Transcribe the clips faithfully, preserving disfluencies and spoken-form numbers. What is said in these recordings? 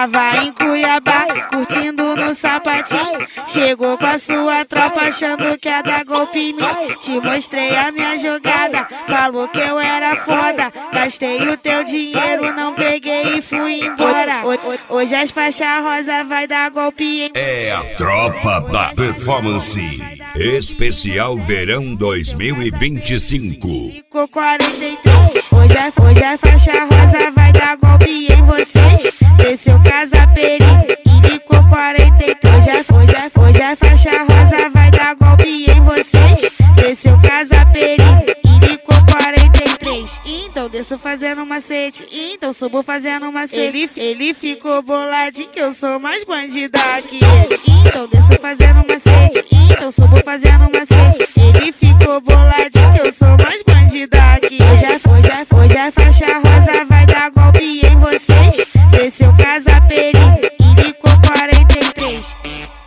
Tava em Cuiabá, curtindo no sapatinho. Chegou com a sua tropa achando que ia dar golpe em mim. Te mostrei a minha jogada, falou que eu era foda. Gastei o teu dinheiro, não peguei e fui embora. Hoje as faixas rosa vai dar golpe em... É a Tropa da Performance Especial Verão dois mil e vinte e cinco. Ficou quarenta e três. Hoje a, hoje a faixa rosa vai dar golpe em vocês. Desceu casa perigo e ficou quarenta e três. Hoje a, hoje a, hoje a faixa rosa vai dar golpe em vocês. Desceu casa perigo e ficou quarenta e três. Então desço fazendo macete, então subo fazendo macete. Ele, ele ficou boladinho que eu sou mais bandida que ele. Então desço fazendo macete, então subo fazendo macete. Ele ficou boladinho que eu sou mais bandida que ele. Hoje a, hoje a, hoje a faixa rosa vai dar golpe em vocês. Desceu casa perigo e ficou quarenta e três.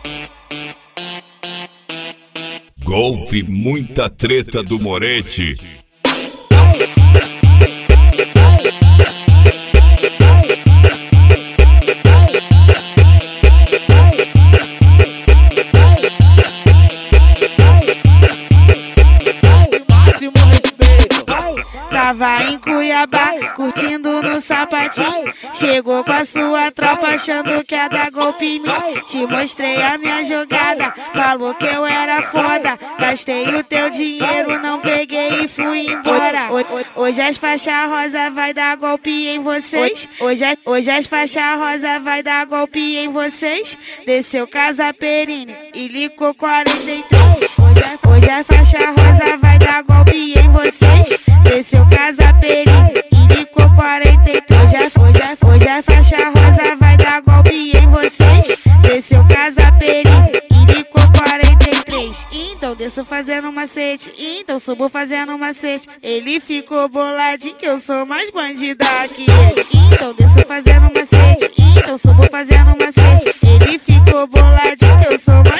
Golfe, muita treta do Moretti. Tava em Cuiabá, curtindo no sapatinho. Chegou com a sua tropa achando que ia dar golpe em mim. Te mostrei a minha jogada, falou que eu era foda. Gastei o teu dinheiro, não peguei e fui embora. Hoje as faixas rosa vai dar golpe em vocês. Hoje, hoje as faixas rosa vai dar golpe em vocês. Desceu casa perine e licou quarenta e três. Hoje, hoje a faixa rosa vai dar golpe em vocês. Desceu casa perigo e ficou quarenta e três. Hoje a, hoje, a, hoje a faixa rosa vai dar golpe em vocês. Desceu casa perigo e ficou quarenta e três. Então desço fazendo macete, então subo fazendo macete. Ele ficou boladinho que eu sou mais bandida que ele. Então desço fazendo macete, então subo fazendo macete. Ele ficou boladinho que eu sou mais